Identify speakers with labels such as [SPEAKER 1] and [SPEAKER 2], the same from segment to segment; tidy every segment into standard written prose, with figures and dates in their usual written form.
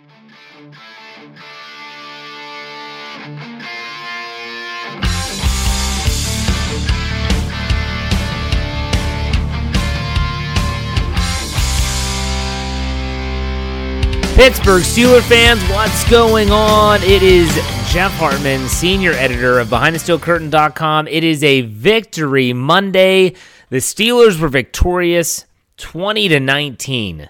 [SPEAKER 1] Pittsburgh Steelers fans, what's going on? It is Jeff Hartman, senior editor of BehindTheSteelCurtain.com. It is a victory Monday. The Steelers were victorious 20-19.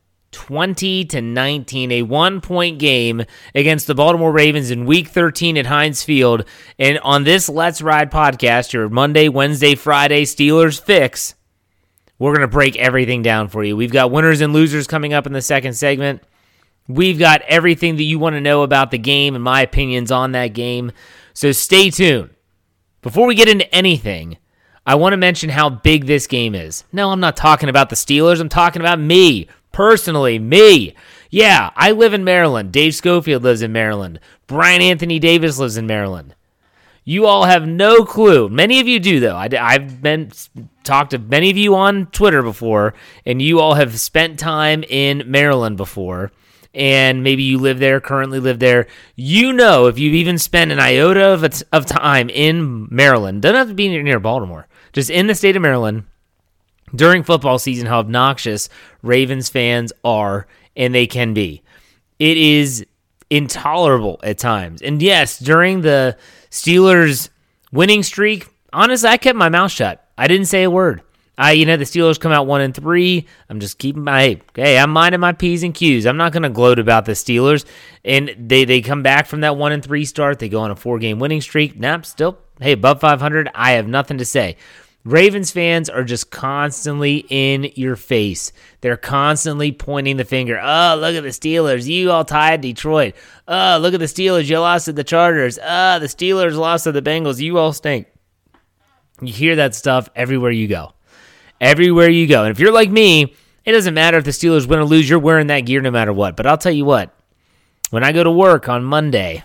[SPEAKER 1] 20-19, a 1-point game against the Baltimore Ravens in Week 13 at Heinz Field. And on this Let's Ride podcast, your Monday, Wednesday, Friday Steelers fix, we're going to break everything down for you. We've got winners and losers coming up in the second segment. We've got everything that you want to know about the game and my opinions on that game. So stay tuned. Before we get into anything, I want to mention how big this game is. No, I'm not talking about the Steelers. I'm talking about me. Personally, me. Yeah, I live in Maryland. Dave Schofield lives in Maryland. Brian Anthony Davis lives in Maryland. You all have no clue. Many of you do, though. I've talked to many of you on Twitter before, and you all have spent time in Maryland before. And maybe you live there, currently live there. You know, if you've even spent an iota of time in Maryland, doesn't have to be near Baltimore, just in the state of Maryland, during football season, how obnoxious Ravens fans are, and they can be. It is intolerable at times. And yes, during the Steelers winning streak, honestly, I kept my mouth shut. I didn't say a word. The Steelers come out 1-3. I'm just keeping I'm minding my P's and Q's. I'm not going to gloat about the Steelers. And they come back from that 1-3 start. They go on a 4-game winning streak. Still, above 500. I have nothing to say. Ravens fans are just constantly in your face. They're constantly pointing the finger. Oh, look at the Steelers. You all tied Detroit. Oh, look at the Steelers. You lost to the Chargers. The Steelers lost to the Bengals. You all stink. You hear that stuff everywhere you go. Everywhere you go. And if you're like me, it doesn't matter if the Steelers win or lose. You're wearing that gear no matter what. But I'll tell you what. When I go to work on Monday,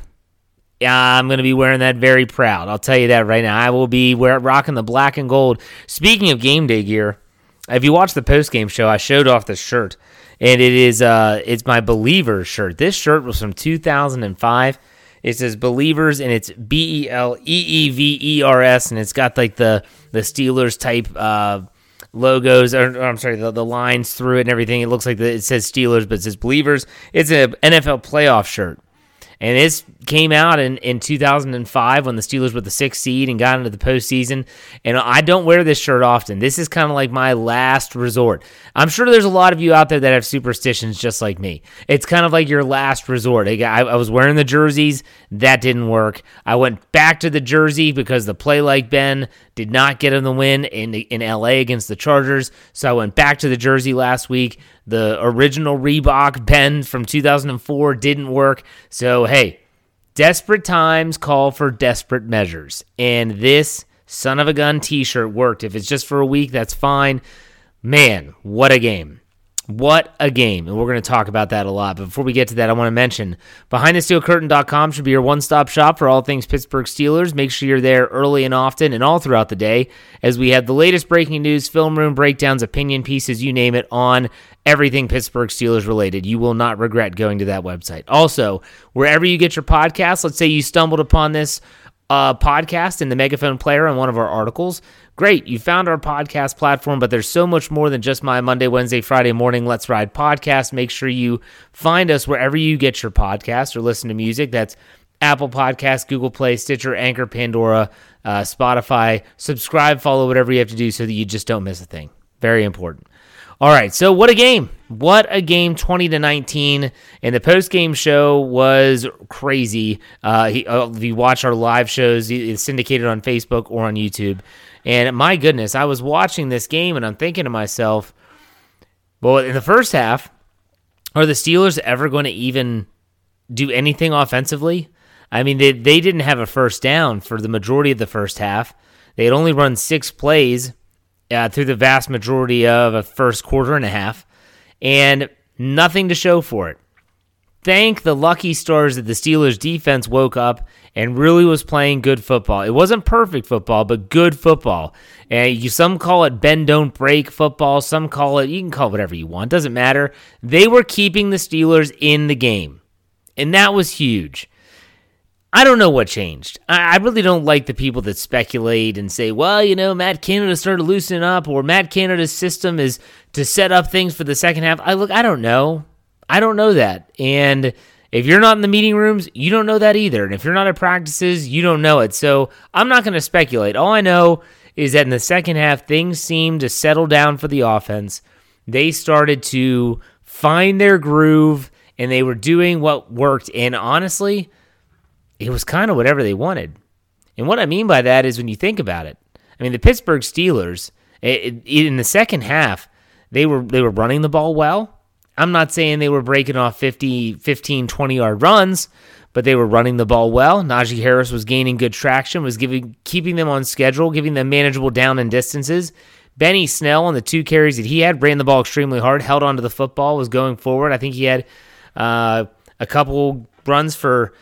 [SPEAKER 1] I'm going to be wearing that very proud. I'll tell you that right now. I will be rocking the black and gold. Speaking of game day gear, if you watch the postgame show, I showed off the shirt. And it's my Believers shirt. This shirt was from 2005. It says Believers, and it's Beleevers, and it's got like the Steelers type logos, the lines through it and everything. It looks like it says Steelers, but it says Believers. It's an NFL playoff shirt. And this came out in 2005 when the Steelers were the 6th seed and got into the postseason. And I don't wear this shirt often. This is kind of like my last resort. I'm sure there's a lot of you out there that have superstitions just like me. It's kind of like your last resort. I was wearing the jerseys. That didn't work. I went back to the jersey because the Play Like Ben did not get him the win in L.A. against the Chargers. So I went back to the jersey last week. The original Reebok Ben from 2004 didn't work. So, hey, desperate times call for desperate measures. And this son of a gun t-shirt worked. If it's just for a week, that's fine. Man, what a game. What a game. And we're going to talk about that a lot. But before we get to that, I want to mention BehindTheSteelCurtain.com should be your one-stop shop for all things Pittsburgh Steelers. Make sure you're there early and often and all throughout the day as we have the latest breaking news, film room breakdowns, opinion pieces, you name it, on everything Pittsburgh Steelers related. You will not regret going to that website. Also, wherever you get your podcasts, let's say you stumbled upon this podcast in the Megaphone player on one of our articles. Great, you found our podcast platform, but there's so much more than just my Monday, Wednesday, Friday morning Let's Ride podcast. Make sure you find us wherever you get your podcast or listen to music. That's Apple Podcasts, Google Play, Stitcher, Anchor, Pandora, Spotify. Subscribe, follow, whatever you have to do so that you just don't miss a thing. Very important. All right, so what a game. What a game, 20-19. And the post-game show was crazy. If you watch our live shows, it's syndicated on Facebook or on YouTube. And my goodness, I was watching this game and I'm thinking to myself, well, in the first half, are the Steelers ever going to even do anything offensively? I mean, they didn't have a first down for the majority of the first half. They had only run 6 plays through the vast majority of a first quarter and a half, and nothing to show for it. Thank the lucky stars that the Steelers defense woke up and really was playing good football. It wasn't perfect football, but good football. And some call it bend, don't break football. Some call it, you can call it whatever you want. Doesn't matter. They were keeping the Steelers in the game. And that was huge. I don't know what changed. I really don't like the people that speculate and say, well, Matt Canada started loosening up, or Matt Canada's system is to set up things for the second half. I don't know. I don't know that. And if you're not in the meeting rooms, you don't know that either. And if you're not at practices, you don't know it. So I'm not going to speculate. All I know is that in the second half, things seemed to settle down for the offense. They started to find their groove, and they were doing what worked. And honestly, it was kind of whatever they wanted. And what I mean by that is when you think about it, I mean, the Pittsburgh Steelers, in the second half, they were running the ball well. I'm not saying they were breaking off 15, 20-yard runs, but they were running the ball well. Najee Harris was gaining good traction, was keeping them on schedule, giving them manageable down and distances. Benny Snell, on the 2 carries that he had, ran the ball extremely hard, held onto the football, was going forward. I think he had a couple runs for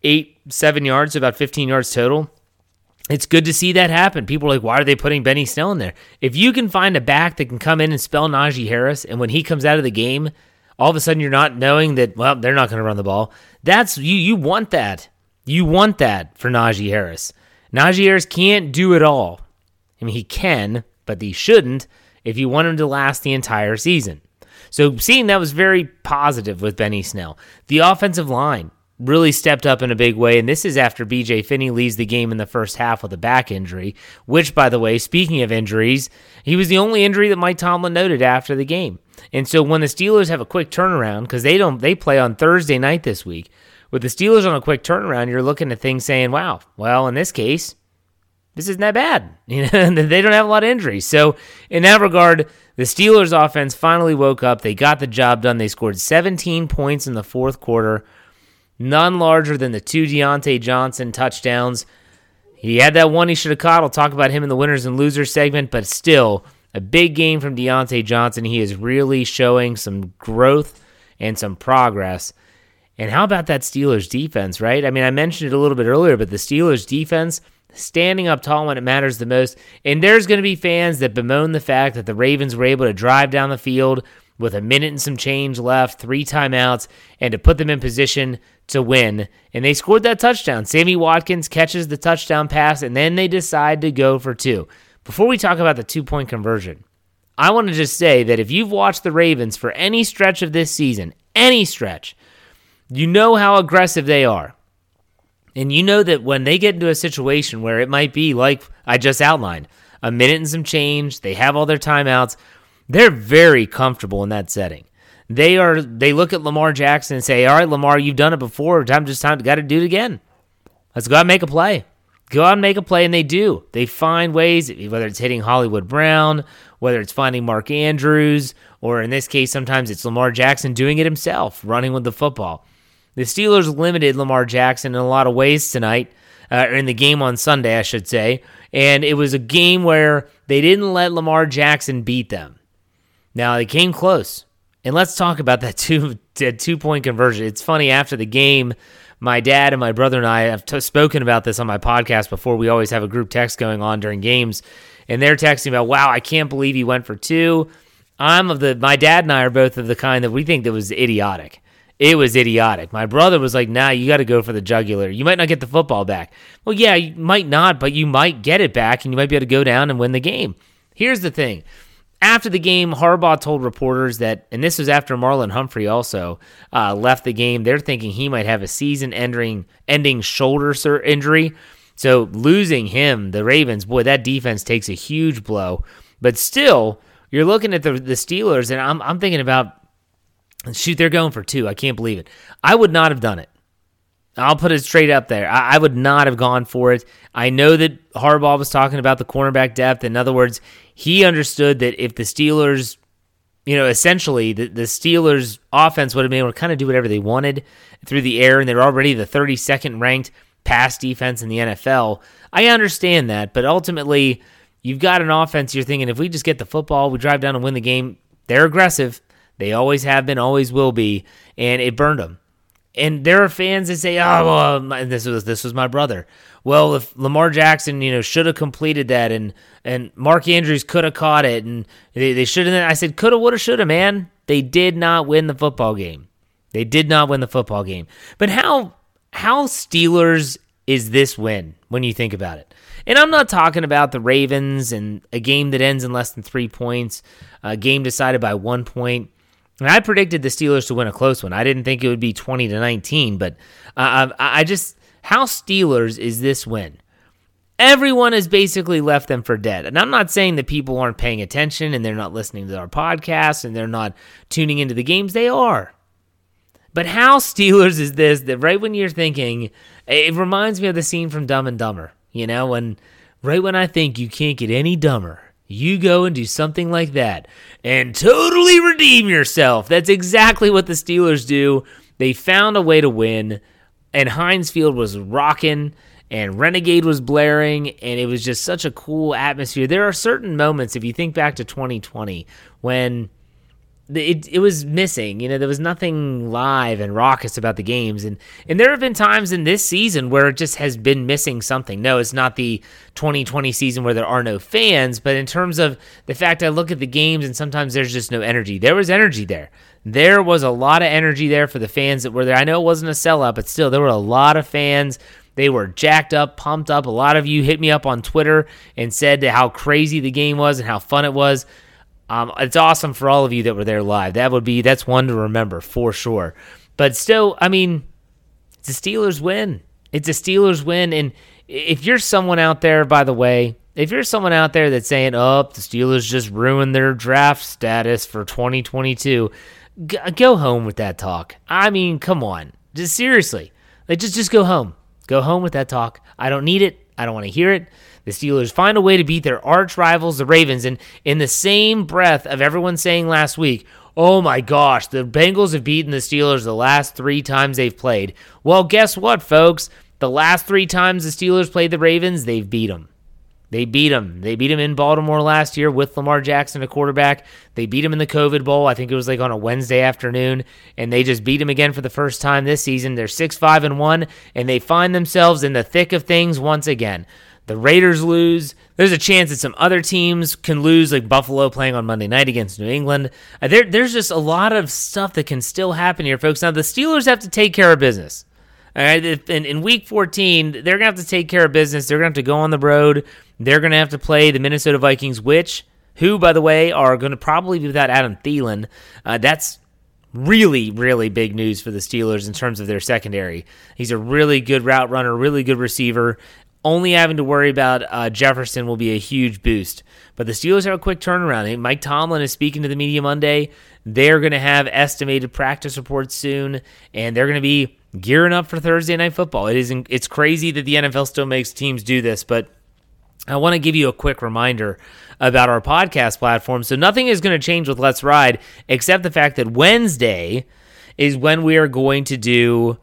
[SPEAKER 1] 7 yards, so about 15 yards total. It's good to see that happen. People are like, why are they putting Benny Snell in there? If you can find a back that can come in and spell Najee Harris, and when he comes out of the game, all of a sudden you're not knowing that, well, they're not going to run the ball. That's you want that. You want that for Najee Harris. Najee Harris can't do it all. I mean, he can, but he shouldn't if you want him to last the entire season. So seeing that was very positive with Benny Snell. The offensive line really stepped up in a big way, and this is after B.J. Finney leaves the game in the first half with a back injury, which, by the way, speaking of injuries, he was the only injury that Mike Tomlin noted after the game. And so when the Steelers have a quick turnaround, because they play on Thursday night this week, with the Steelers on a quick turnaround, you're looking at things saying, wow, well, in this case, this isn't that bad. They don't have a lot of injuries. So in that regard, the Steelers offense finally woke up. They got the job done. They scored 17 points in the fourth quarter, none larger than the 2 Deontay Johnson touchdowns. He had that one he should have caught. I'll talk about him in the winners and losers segment, but still a big game from Deontay Johnson. He is really showing some growth and some progress. And how about that Steelers defense, right? I mean, I mentioned it a little bit earlier, but the Steelers defense standing up tall when it matters the most. And there's going to be fans that bemoan the fact that the Ravens were able to drive down the field with a minute and some change left, 3 timeouts, and to put them in position to win. And they scored that touchdown. Sammy Watkins catches the touchdown pass, and then they decide to go for 2. Before we talk about the 2-point conversion, I want to just say that if you've watched the Ravens for any stretch of this season, any stretch, you know how aggressive they are. And you know that when they get into a situation where it might be like I just outlined, a minute and some change, they have all their timeouts, they're very comfortable in that setting. They look at Lamar Jackson and say, all right, Lamar, you've done it before. Got to do it again. Let's go out and make a play. Go out and make a play, and they do. They find ways, whether it's hitting Hollywood Brown, whether it's finding Mark Andrews, or in this case, sometimes it's Lamar Jackson doing it himself, running with the football. The Steelers limited Lamar Jackson in a lot of ways tonight, or in the game on Sunday, I should say, and it was a game where they didn't let Lamar Jackson beat them. Now, they came close, and let's talk about that 2-point conversion. It's funny, after the game, my dad and my brother and I have spoken about this on my podcast before. We always have a group text going on during games, and they're texting about, wow, I can't believe he went for 2. My dad and I are both of the kind that we think that was idiotic. It was idiotic. My brother was like, nah, you got to go for the jugular. You might not get the football back. Well, yeah, you might not, but you might get it back, and you might be able to go down and win the game. Here's the thing. After the game, Harbaugh told reporters that, and this was after Marlon Humphrey also left the game, they're thinking he might have a season-ending shoulder injury. So losing him, the Ravens, boy, that defense takes a huge blow. But still, you're looking at the Steelers, and I'm thinking about, shoot, they're going for 2. I can't believe it. I would not have done it. I'll put it straight up there. I would not have gone for it. I know that Harbaugh was talking about the cornerback depth. In other words, he understood that if the Steelers, essentially the Steelers offense would have been able to kind of do whatever they wanted through the air, and they're already the 32nd ranked pass defense in the NFL. I understand that, but ultimately, you've got an offense you're thinking, if we just get the football, we drive down and win the game. They're aggressive. They always have been, always will be, and it burned them. And there are fans that say, oh, well, this was my brother. Well, if Lamar Jackson, should have completed that, and Mark Andrews could have caught it, and they should have. I said, coulda, woulda, shoulda, man. They did not win the football game. They did not win the football game. But how Steelers is this win when you think about it? And I'm not talking about the Ravens and a game that ends in less than 3 points, a game decided by 1 point. And I predicted the Steelers to win a close one. I didn't think it would be 20-19, but I just, how Steelers is this win? Everyone has basically left them for dead. And I'm not saying that people aren't paying attention and they're not listening to our podcast and they're not tuning into the games. They are. But how Steelers is this, that right when you're thinking, it reminds me of the scene from Dumb and Dumber. You know, right when I think you can't get any dumber, you go and do something like that and totally redeem yourself. That's exactly what the Steelers do. They found a way to win, and Heinz Field was rocking, and Renegade was blaring, and it was just such a cool atmosphere. There are certain moments, if you think back to 2020, when it was missing. You know, there was nothing live and raucous about the games. And there have been times in this season where it just has been missing something. No, it's not the 2020 season where there are no fans, but in terms of the fact I look at the games and sometimes there's just no energy. There was energy there. There was a lot of energy there for the fans that were there. I know it wasn't a sellout, but still, there were a lot of fans. They were jacked up, pumped up. A lot of you hit me up on Twitter and said how crazy the game was and how fun it was. It's awesome for all of you that were there live. That's one to remember for sure. But still, I mean, it's a Steelers win. It's a Steelers win. And if you're someone out there, by the way, if you're someone out there that's saying, oh, the Steelers just ruined their draft status for 2022, go home with that talk. I mean, come on. Just seriously. Like, just go home. Go home with that talk. I don't need it. I don't want to hear it. The Steelers find a way to beat their arch rivals, the Ravens, and in the same breath of everyone saying last week, oh my gosh, the Bengals have beaten the Steelers the last 3 times they've played. Well, guess what, folks? The last 3 times the Steelers played the Ravens, they've beat them. They beat them. They beat them in Baltimore last year with Lamar Jackson, a quarterback. They beat them in the COVID Bowl. I think it was like on a Wednesday afternoon, and they just beat them again for the first time this season. They're 6-5-1, and they find themselves in the thick of things once again. The Raiders lose. There's a chance that some other teams can lose, like Buffalo playing on Monday night against New England. There's just a lot of stuff that can still happen here, folks. Now, the Steelers have to take care of business. All right, in Week 14, they're going to have to take care of business. They're going to have to go on the road. They're going to have to play the Minnesota Vikings, who, by the way, are going to probably be without Adam Thielen. That's really, really big news for the Steelers in terms of their secondary. He's a really good route runner, really good receiver. Only having to worry about Jefferson will be a huge boost. But the Steelers have a quick turnaround. Mike Tomlin is speaking to the media Monday. They're going to have estimated practice reports soon, and they're going to be gearing up for Thursday Night Football. It's crazy that the NFL still makes teams do this, but I want to give you a quick reminder about our podcast platform. So nothing is going to change with Let's Ride, except the fact that Wednesday is when we are going to do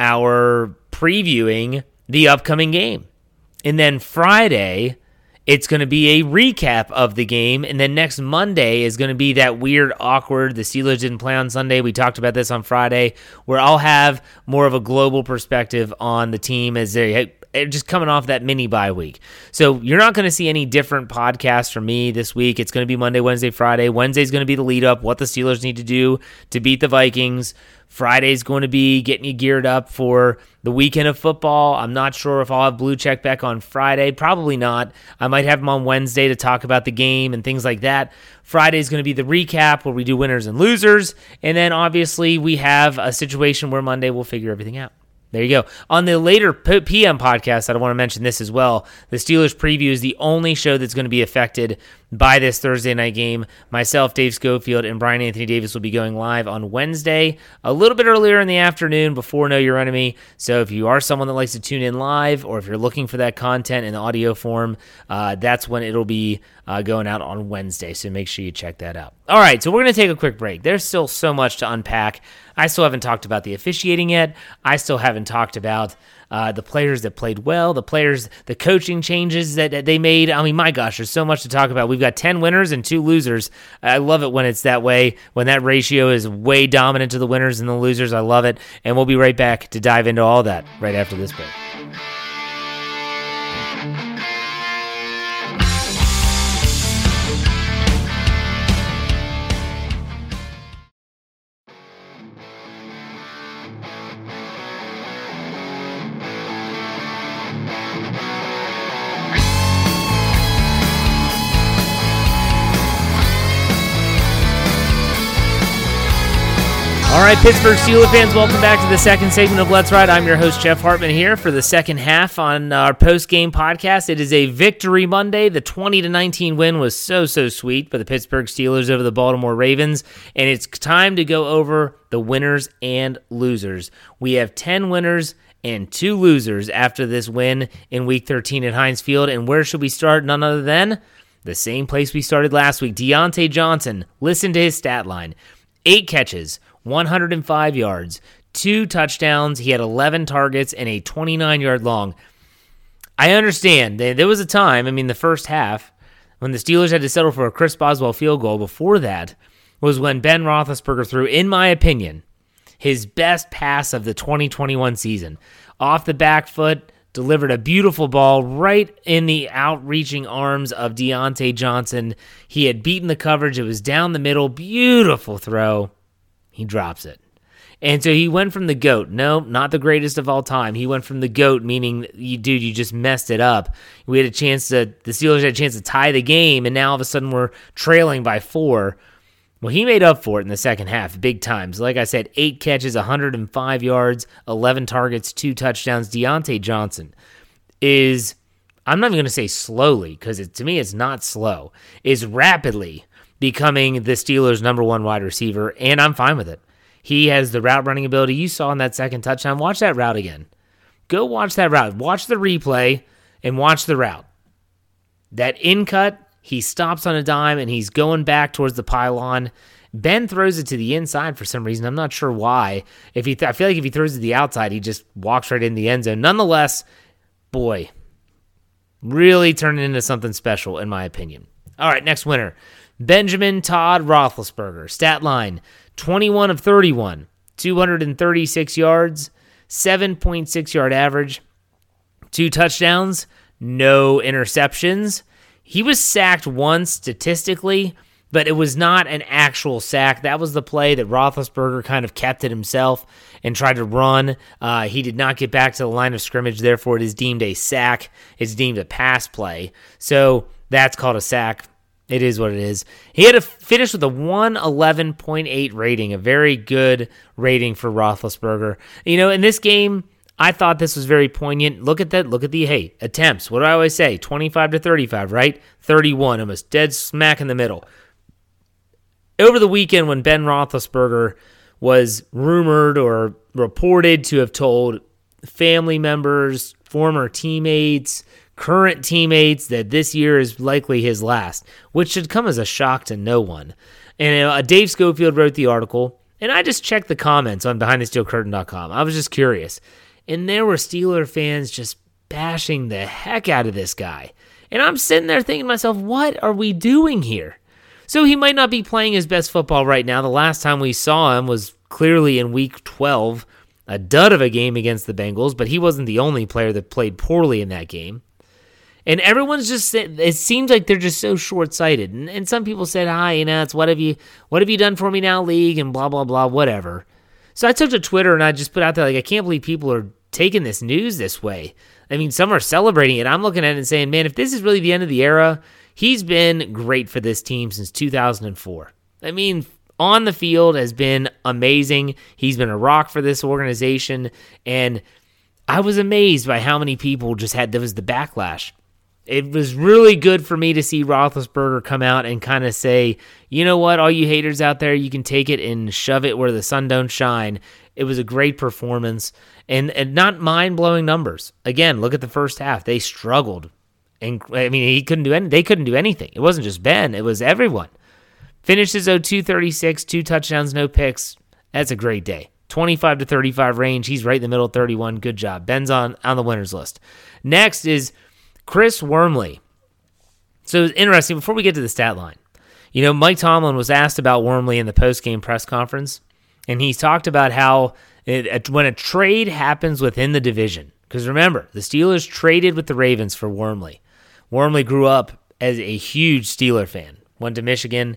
[SPEAKER 1] our previewing the upcoming game. And then Friday, it's going to be a recap of the game. And then next Monday is going to be that weird, awkward, the Steelers didn't play on Sunday. We talked about this on Friday, where I'll have more of a global perspective on the team as they're just coming off that mini bye week. So you're not going to see any different podcasts from me this week. It's going to be Monday, Wednesday, Friday. Wednesday's going to be the lead up, what the Steelers need to do to beat the Vikings. Friday's going to be getting you geared up for the weekend of football. I'm not sure if I'll have Blue Check back on Friday. Probably not. I might have him on Wednesday to talk about the game and things like that. Friday's going to be the recap where we do winners and losers. And then obviously we have a situation where Monday we'll figure everything out. There you go. On the later PM podcast, I want to mention this as well. The Steelers preview is the only show that's going to be affected by this Thursday night game. Myself, Dave Schofield, and Brian Anthony Davis will be going live on Wednesday, a little bit earlier in the afternoon before Know Your Enemy. So if you are someone that likes to tune in live, or if you're looking for that content in audio form, that's when it'll be going out on Wednesday. So make sure you check that out. All right, so we're going to take a quick break. There's still so much to unpack. I still haven't talked about the officiating yet. I still haven't talked about the players that played well, the coaching changes that they made. I mean, my gosh, there's so much to talk about. We've got 10 winners and 2 losers. I love it when it's that way, when that ratio is way dominant to the winners and the losers. I love it. And we'll be right back to dive into all that right after this break. All right, Pittsburgh Steelers fans, welcome back to the second segment of Let's Ride. I'm your host, Jeff Hartman, here for the second half on our post-game podcast. It is a victory Monday. The 20-19 win was so sweet for the Pittsburgh Steelers over the Baltimore Ravens, and it's time to go over the winners and losers. We have 10 winners and 2 losers after this win in Week 13 at Heinz Field, and where should we start? None other than the same place we started last week. Diontae Johnson, listen to his stat line. 8 catches, 105 yards, 2 touchdowns. He had 11 targets and a 29-yard long. I understand. There was a time, the first half, when the Steelers had to settle for a Chris Boswell field goal. Before that was when Ben Roethlisberger threw, in my opinion, his best pass of the 2021 season. Off the back foot, delivered a beautiful ball right in the outreaching arms of Diontae Johnson. He had beaten the coverage. It was down the middle. Beautiful throw. He drops it. And so he went from the GOAT. No, not the greatest of all time. He went from the GOAT, meaning, you just messed it up. The Steelers had a chance to tie the game, and now all of a sudden we're trailing by 4. Well, he made up for it in the second half, big times. Like I said, 8 catches, 105 yards, 11 targets, 2 touchdowns. Diontae Johnson is, I'm not even going to say slowly, because to me it's not slow, is rapidly becoming the Steelers' number 1 wide receiver, and I'm fine with it. He has the route running ability you saw in that second touchdown. Watch that route again. Go watch that route. Watch the replay and watch the route. That in cut, he stops on a dime, and he's going back towards the pylon. Ben throws it to the inside for some reason. I'm not sure why. I feel like if he throws it to the outside, he just walks right in the end zone. Nonetheless, boy, really turning into something special, in my opinion. All right, next winner. Benjamin Todd Roethlisberger. Stat line, 21 of 31, 236 yards, 7.6 yard average, 2 touchdowns, no interceptions. He was sacked once statistically, but it was not an actual sack. That was the play that Roethlisberger kind of kept it himself and tried to run. He did not get back to the line of scrimmage, therefore it is deemed a sack. It's deemed a pass play. So that's called a sack. It is what it is. He had to finish with a 111.8 rating, a very good rating for Roethlisberger. In this game, I thought this was very poignant. Look at that. Look at the attempts. What do I always say? 25 to 35, right? 31, almost dead smack in the middle. Over the weekend, when Ben Roethlisberger was rumored or reported to have told family members, former teammates, current teammates that this year is likely his last, which should come as a shock to no one. And Dave Schofield wrote the article, and I just checked the comments on BehindTheSteelCurtain.com. I was just curious. And there were Steeler fans just bashing the heck out of this guy. And I'm sitting there thinking to myself, what are we doing here? So he might not be playing his best football right now. The last time we saw him was clearly in Week 12, a dud of a game against the Bengals, but he wasn't the only player that played poorly in that game. And everyone's just, it seems like they're just so short-sighted. And some people said, it's what have you done for me now, league, and blah, blah, blah, whatever. So I took to Twitter and I just put out there, I can't believe people are taking this news this way. Some are celebrating it. I'm looking at it and saying, man, if this is really the end of the era, he's been great for this team since 2004. On the field has been amazing. He's been a rock for this organization. And I was amazed by how many people there was the backlash. It was really good for me to see Roethlisberger come out and kind of say, you know what, all you haters out there, you can take it and shove it where the sun don't shine. It was a great performance and not mind-blowing numbers. Again, look at the first half. They struggled. And they couldn't do anything. It wasn't just Ben. It was everyone. Finishes 236, 2 touchdowns, no picks. That's a great day. 25 to 35 range. He's right in the middle, 31. Good job. Ben's on the winners list. Next is Chris Wormley. So it's interesting, before we get to the stat line, Mike Tomlin was asked about Wormley in the post-game press conference, and he talked about how when a trade happens within the division, because remember, the Steelers traded with the Ravens for Wormley. Wormley grew up as a huge Steeler fan, went to Michigan,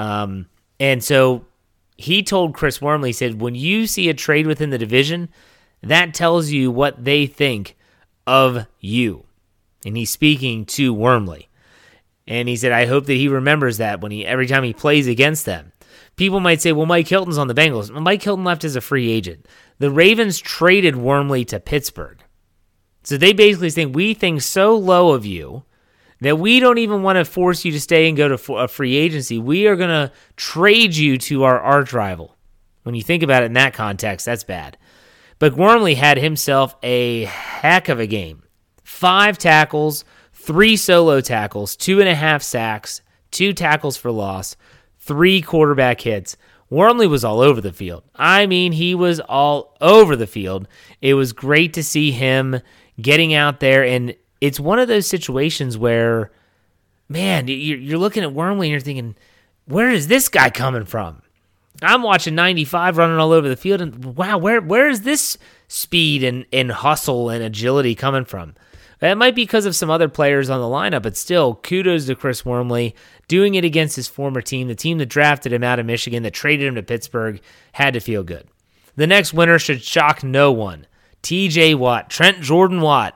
[SPEAKER 1] and so he told Chris Wormley, he said, when you see a trade within the division, that tells you what they think of you. And he's speaking to Wormley. And he said, I hope that he remembers that every time he plays against them. people might say, well, Mike Hilton's on the Bengals. Well, Mike Hilton left as a free agent. The Ravens traded Wormley to Pittsburgh. So they basically think, we think so low of you that we don't even want to force you to stay and go to a free agency. We are going to trade you to our arch rival. When you think about it in that context, that's bad. But Wormley had himself a heck of a game. 5 tackles, 3 solo tackles, 2.5 sacks, 2 tackles for loss, 3 quarterback hits. Wormley was all over the field. I mean, he was all over the field. It was great to see him getting out there, and it's one of those situations where, man, you're looking at Wormley and you're thinking, where is this guy coming from? I'm watching 95 running all over the field, and wow, where is this speed and hustle and agility coming from? That might be because of some other players on the lineup, but still, kudos to Chris Wormley doing it against his former team, the team that drafted him out of Michigan, that traded him to Pittsburgh, had to feel good. The next winner should shock no one. TJ Watt, Trent Jordan Watt,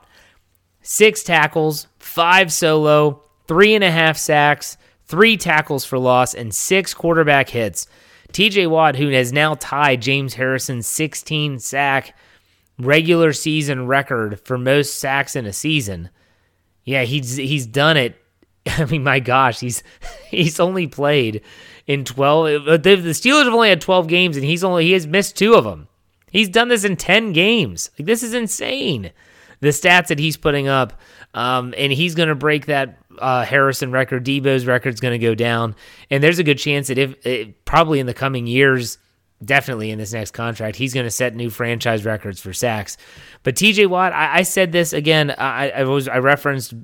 [SPEAKER 1] 6 tackles, 5 solo, 3.5 sacks, 3 tackles for loss, and 6 quarterback hits. TJ Watt, who has now tied James Harrison's 16-sack regular season record for most sacks in a season. Yeah, he's done it. I mean, my gosh, he's only played in 12. The Steelers have only had 12 games, and he has missed 2 of them. He's done this in 10 games. Like, this is insane, the stats that he's putting up. And he's going to break that Harrison record. Debo's record's going to go down. And there's a good chance that probably in the coming years, definitely in this next contract, he's going to set new franchise records for sacks. But TJ Watt, I said this again. I referenced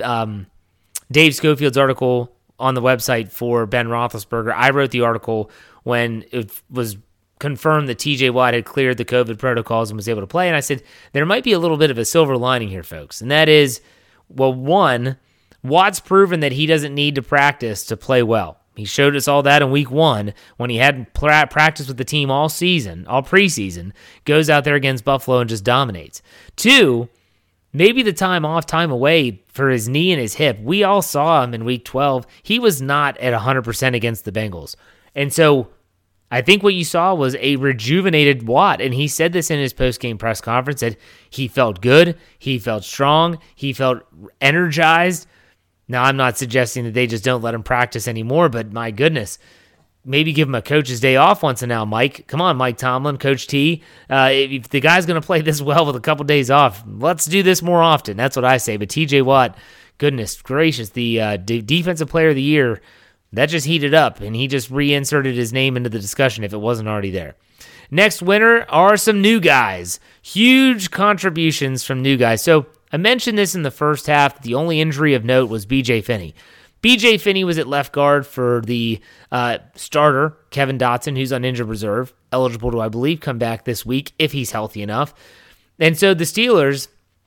[SPEAKER 1] Dave Schofield's article on the website for Ben Roethlisberger. I wrote the article when it was confirmed that TJ Watt had cleared the COVID protocols and was able to play. And I said, there might be a little bit of a silver lining here, folks. And that is, well, one, Watt's proven that he doesn't need to practice to play well. He showed us all that in week 1 when he hadn't practiced with the team all season, all preseason, goes out there against Buffalo and just dominates. 2, maybe the time off, time away for his knee and his hip. We all saw him in week 12. He was not at 100% against the Bengals. And so I think what you saw was a rejuvenated Watt, and he said this in his post-game press conference, that he felt good, he felt strong, he felt energized. Now, I'm not suggesting that they just don't let him practice anymore, but my goodness, maybe give him a coach's day off once in a while, Mike. Come on, Mike Tomlin, Coach T. If the guy's going to play this well with a couple days off, let's do this more often. That's what I say. But TJ Watt, goodness gracious, the Defensive Player of the Year, that just heated up, and he just reinserted his name into the discussion if it wasn't already there. Next winner are some new guys. Huge contributions from new guys. So I mentioned this in the first half. The only injury of note was B.J. Finney. B.J. Finney was at left guard for the starter, Kevin Dotson, who's on injured reserve, eligible to, I believe, come back this week if he's healthy enough. And so the Steelers,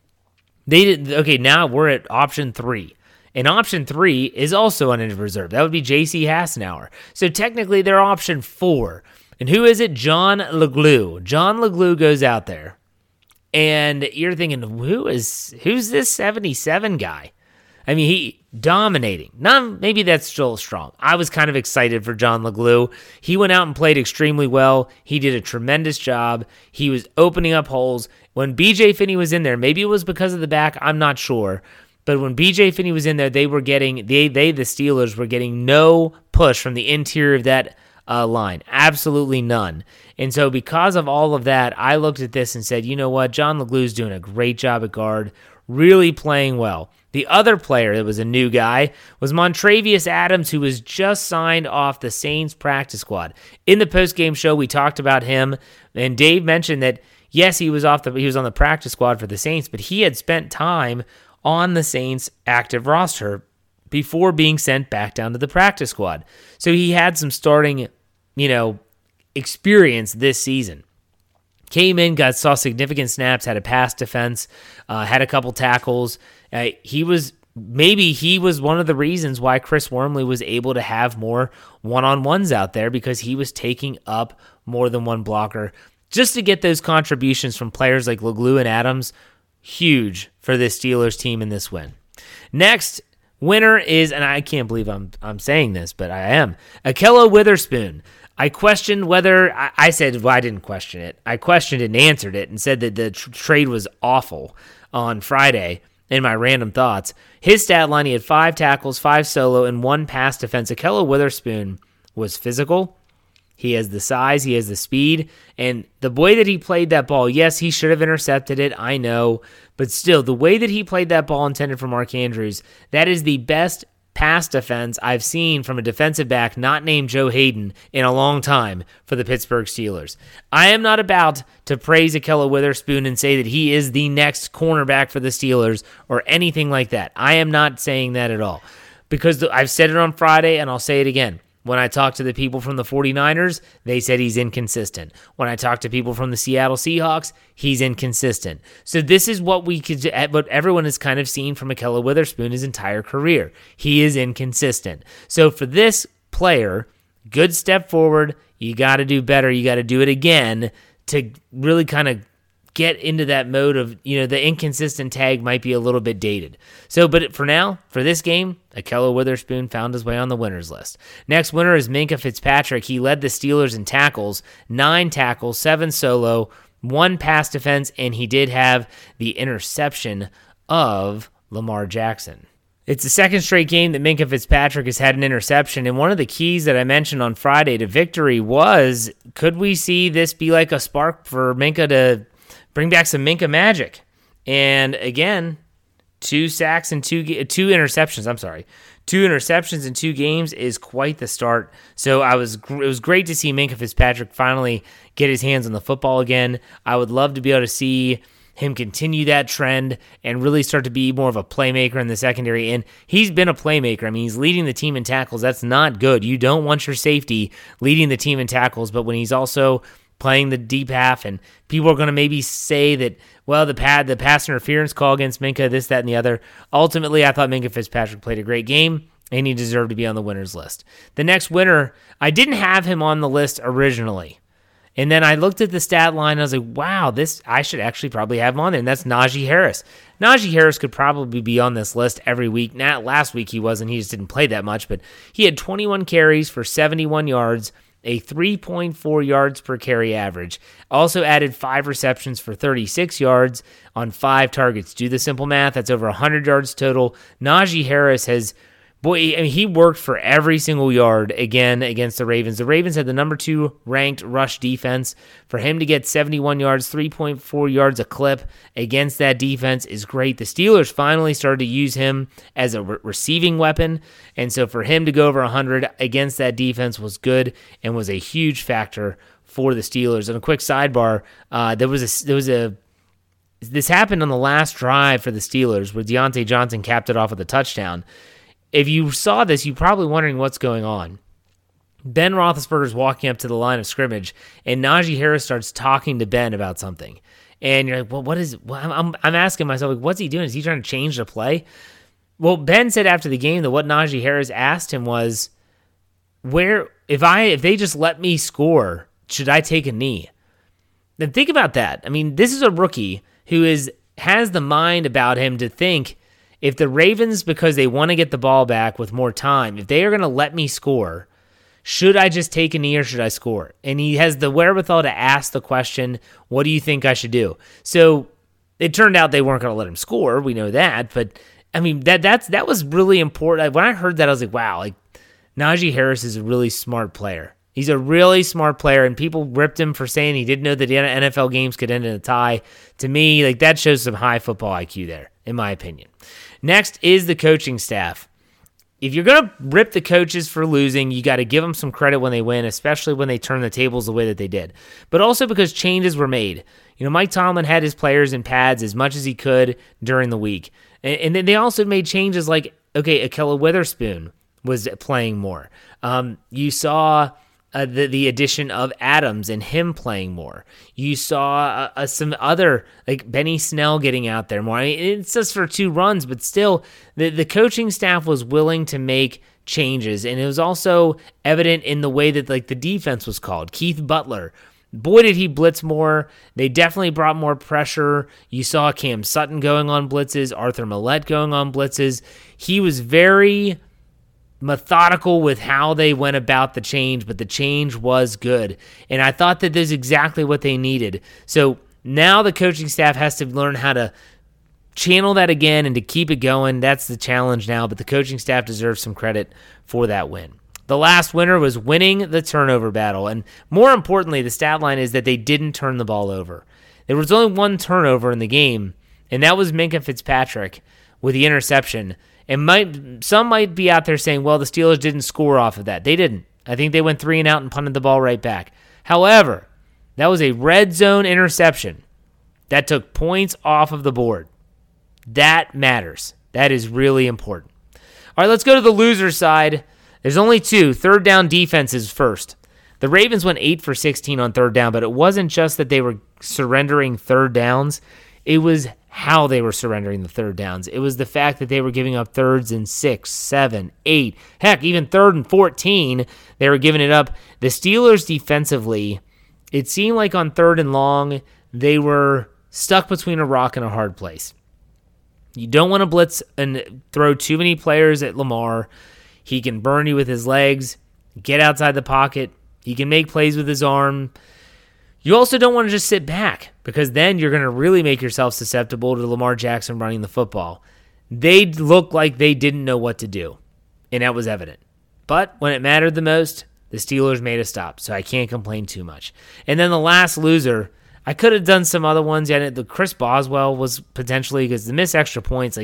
[SPEAKER 1] now we're at option 3. And option 3 is also on injured reserve. That would be J.C. Hassenauer. So technically they're option 4. And who is it? John LeGlue. John LeGlue goes out there. And you're thinking, who's this 77 guy? I mean, he dominating. Maybe that's still strong. I was kind of excited for John LeGlue. He went out and played extremely well. He did a tremendous job. He was opening up holes. When B.J. Finney was in there, maybe it was because of the back, I'm not sure. But when B.J. Finney was in there, the Steelers, were getting no push from the interior of that line. Absolutely none. And so because of all of that, I looked at this and said, you know what? John LeGlue's doing a great job at guard, really playing well. The other player that was a new guy was Montravius Adams, who was just signed off the Saints practice squad. In the postgame show, we talked about him, and Dave mentioned that, yes, he was on the practice squad for the Saints, but he had spent time on the Saints active roster before being sent back down to the practice squad. So he had some starting, experience this season. Came in, saw significant snaps, had a pass defense, had a couple tackles. He was one of the reasons why Chris Wormley was able to have more one-on-ones out there, because he was taking up more than one blocker. Just to get those contributions from players like LeGlue and Adams, huge for this Steelers team in this win. Next winner is, and I can't believe I'm saying this, but I am, Ahkello Witherspoon. I questioned whether I said, well, I didn't question it. I questioned it and answered it and said that the trade was awful on Friday in my random thoughts. His stat line, he had 5 tackles, 5 solo, and 1 pass defense. Ahkello Witherspoon was physical. He has the size, he has the speed, and the way that he played that ball, yes, he should have intercepted it, I know, but still, the way that he played that ball intended for Mark Andrews, that is the best pass defense I've seen from a defensive back not named Joe Hayden in a long time for the Pittsburgh Steelers. I am not about to praise Ahkello Witherspoon and say that he is the next cornerback for the Steelers or anything like that. I am not saying that at all, because I've said it on Friday and I'll say it again. When I talked to the people from the 49ers, they said he's inconsistent. When I talked to people from the Seattle Seahawks, he's inconsistent. So this is what everyone has kind of seen from Ahkello Witherspoon his entire career. He is inconsistent. So for this player, good step forward. You got to do better. You got to do it again to really kind of get into that mode of, the inconsistent tag might be a little bit dated. So, but for now, for this game, Ahkello Witherspoon found his way on the winners list. Next winner is Minkah Fitzpatrick. He led the Steelers in tackles, 9 tackles, 7 solo, 1 pass defense, and he did have the interception of Lamar Jackson. It's the second straight game that Minkah Fitzpatrick has had an interception, and one of the keys that I mentioned on Friday to victory was, could we see this be like a spark for Minkah to bring back some Minkah magic? And again, 2 sacks and 2 interceptions. 2 interceptions in 2 games is quite the start. So it was great to see Minkah Fitzpatrick finally get his hands on the football again. I would love to be able to see him continue that trend and really start to be more of a playmaker in the secondary. And he's been a playmaker. I mean, he's leading the team in tackles. That's not good. You don't want your safety leading the team in tackles, but when he's also playing the deep half, and people are going to maybe say that, well, the pass interference call against Minkah, this, that, and the other. Ultimately, I thought Minkah Fitzpatrick played a great game, and he deserved to be on the winners list. The next winner, I didn't have him on the list originally. And then I looked at the stat line, and I was like, wow, I should actually probably have him on there, and that's Najee Harris. Najee Harris could probably be on this list every week. Last week he wasn't. He just didn't play that much, but he had 21 carries for 71 yards, a 3.4 yards per carry average. Also added 5 receptions for 36 yards on 5 targets. Do the simple math, that's over 100 yards total. Najee Harris he worked for every single yard again against the Ravens. The Ravens had the number 2 ranked rush defense. For him to get 71 yards, 3.4 yards a clip against that defense is great. The Steelers finally started to use him as a receiving weapon, and so for him to go over 100 against that defense was good and was a huge factor for the Steelers. And a quick sidebar, this happened on the last drive for the Steelers where Deontay Johnson capped it off with a touchdown. If you saw this, you're probably wondering what's going on. Ben Roethlisberger's walking up to the line of scrimmage, and Najee Harris starts talking to Ben about something. And you're like, well, what is? Well, I'm asking myself, like, what's he doing? Is he trying to change the play? Well, Ben said after the game that what Najee Harris asked him was, if they just let me score, should I take a knee? Then think about that. I mean, this is a rookie who has the mind about him to think, if the Ravens, because they want to get the ball back with more time, if they are going to let me score, should I just take a knee or should I score? And he has the wherewithal to ask the question, what do you think I should do? So it turned out they weren't going to let him score. We know that. But, I mean, that was really important. When I heard that, I was like, wow, like Najee Harris is a really smart player. He's a really smart player, and people ripped him for saying he didn't know that NFL games could end in a tie. To me, like that shows some high football IQ there, in my opinion. Next is the coaching staff. If you're going to rip the coaches for losing, you got to give them some credit when they win, especially when they turn the tables the way that they did. But also because changes were made. Mike Tomlin had his players in pads as much as he could during the week. And then they also made changes like, okay, Ahkello Witherspoon was playing more. You saw the addition of Adams and him playing more. You saw some other, like Benny Snell getting out there more. I mean, it's just for 2 runs, but still, the coaching staff was willing to make changes, and it was also evident in the way that like the defense was called. Keith Butler, boy, did he blitz more. They definitely brought more pressure. You saw Cam Sutton going on blitzes, Arthur Millette going on blitzes. He was very methodical with how they went about the change, but the change was good. And I thought that this is exactly what they needed. So now the coaching staff has to learn how to channel that again and to keep it going. That's the challenge now, but the coaching staff deserves some credit for that win. The last winner was winning the turnover battle. And more importantly, the stat line is that they didn't turn the ball over. There was only one turnover in the game, and that was Minkah Fitzpatrick with the interception. And some might be out there saying, well, the Steelers didn't score off of that. They didn't. I think they went 3 and out and punted the ball right back. However, that was a red zone interception that took points off of the board. That matters. That is really important. All right, let's go to the loser side. There's only 2. Third down defenses first. The Ravens went 8 for 16 on third down, but it wasn't just that they were surrendering third downs. It was how they were surrendering the third downs. It was the fact that they were giving up thirds and 6, 7, 8. Heck, even 3rd and 14, they were giving it up. The Steelers defensively, it seemed like on 3rd and long, they were stuck between a rock and a hard place. You don't want to blitz and throw too many players at Lamar. He can burn you with his legs, get outside the pocket. He can make plays with his arm. You also don't want to just sit back because then you're going to really make yourself susceptible to Lamar Jackson running the football. They looked like they didn't know what to do, and that was evident. But when it mattered the most, the Steelers made a stop, so I can't complain too much. And then the last loser, I could have done some other ones. Yeah, the Chris Boswell was potentially, because the missed extra points,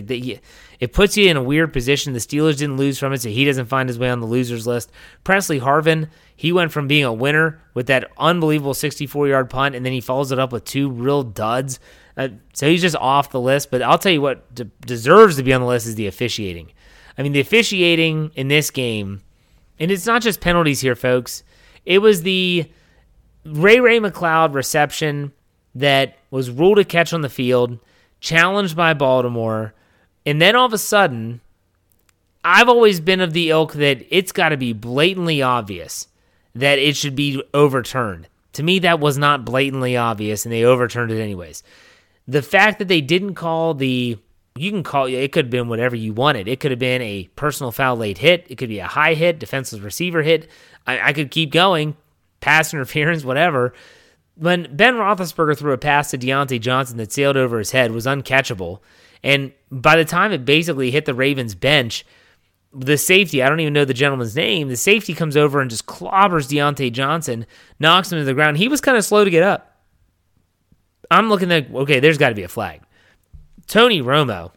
[SPEAKER 1] it puts you in a weird position. The Steelers didn't lose from it, so he doesn't find his way on the losers list. Presley Harvin, he went from being a winner with that unbelievable 64-yard punt, and then he follows it up with 2 real duds. So he's just off the list. But I'll tell you what deserves to be on the list is the officiating. I mean, the officiating in this game, and it's not just penalties here, folks. It was the Ray McCloud reception that was ruled a catch on the field, challenged by Baltimore, and then all of a sudden, I've always been of the ilk that it's got to be blatantly obvious that it should be overturned. To me, that was not blatantly obvious, and they overturned it anyways. The fact that they didn't call it could have been whatever you wanted. It could have been a personal foul late hit. It could be a high hit, defenseless receiver hit. I could keep going. Pass interference, whatever. When Ben Roethlisberger threw a pass to Deontay Johnson that sailed over his head, was uncatchable, and by the time it basically hit the Ravens bench, the safety, I don't even know the gentleman's name, the safety comes over and just clobbers Deontay Johnson, knocks him to the ground. He was kind of slow to get up. I'm looking at, okay, there's got to be a flag. Tony Romo,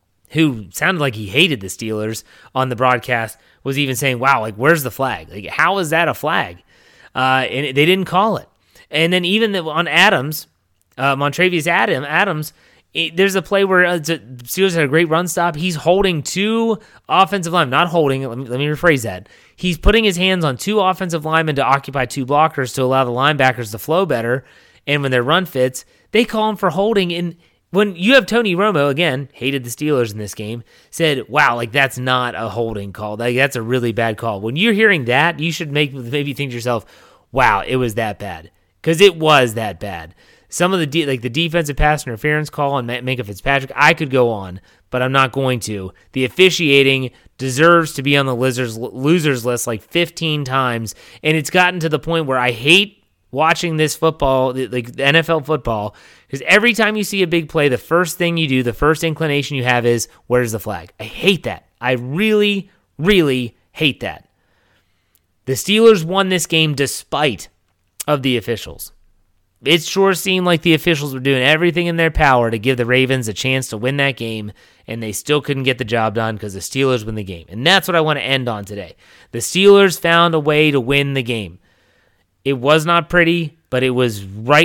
[SPEAKER 1] who sounded like he hated the Steelers on the broadcast, was even saying, wow, like, where's the flag? Like, how is that a flag? And they didn't call it. And then even on Adams, Montravius Adams, there's a play where the Steelers had a great run stop. He's holding 2 offensive linemen. Not holding, let me rephrase that. He's putting his hands on 2 offensive linemen to occupy 2 blockers to allow the linebackers to flow better. And when their run fits, they call him for holding. And when you have Tony Romo, again, hated the Steelers in this game, said, wow, like that's not a holding call. That's a really bad call. When you're hearing that, you should maybe think to yourself, wow, it was that bad. Because it was that bad. Some of the defensive pass interference call on Minkah Fitzpatrick, I could go on, but I'm not going to. The officiating deserves to be on the losers list like 15 times, and it's gotten to the point where I hate watching this football, like NFL football, because every time you see a big play, the first thing you do, the first inclination you have is, where's the flag? I hate that. I really, really hate that. The Steelers won this game despite of the officials. It sure seemed like the officials were doing everything in their power to give the Ravens a chance to win that game, and they still couldn't get the job done because the Steelers win the game. And that's what I want to end on today. The Steelers found a way to win the game. It was not pretty, but it was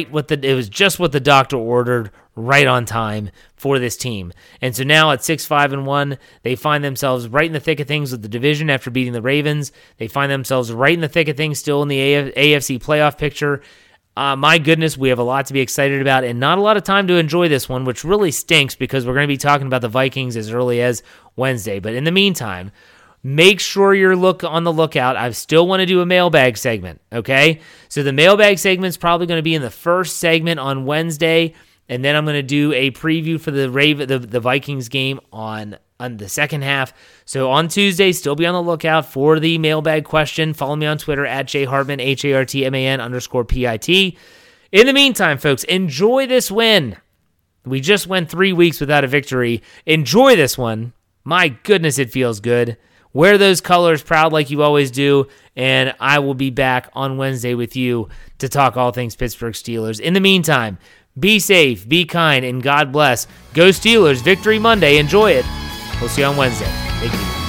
[SPEAKER 1] it was just what the doctor ordered, right on time for this team. And so now at 6-5-1, they find themselves right in the thick of things with the division after beating the Ravens. They find themselves right in the thick of things still in the AFC playoff picture. My goodness, we have a lot to be excited about and not a lot of time to enjoy this one, which really stinks because we're going to be talking about the Vikings as early as Wednesday. But in the meantime, make sure you're on the lookout. I still want to do a mailbag segment, okay? So the mailbag segment is probably going to be in the first segment on Wednesday, and then I'm going to do a preview for the Vikings game on on the second half. So on Tuesday, still be on the lookout for the mailbag question. Follow me on Twitter at jhartman, HARTMAN_PIT. In the meantime, folks, enjoy this win. We just went 3 weeks without a victory. Enjoy this one. My goodness, it feels good. Wear those colors proud like you always do, and I will be back on Wednesday with you to talk all things Pittsburgh Steelers. In the meantime, be safe, be kind, and God bless. Go Steelers. Victory Monday. Enjoy it. We'll see you on Wednesday. Thank you.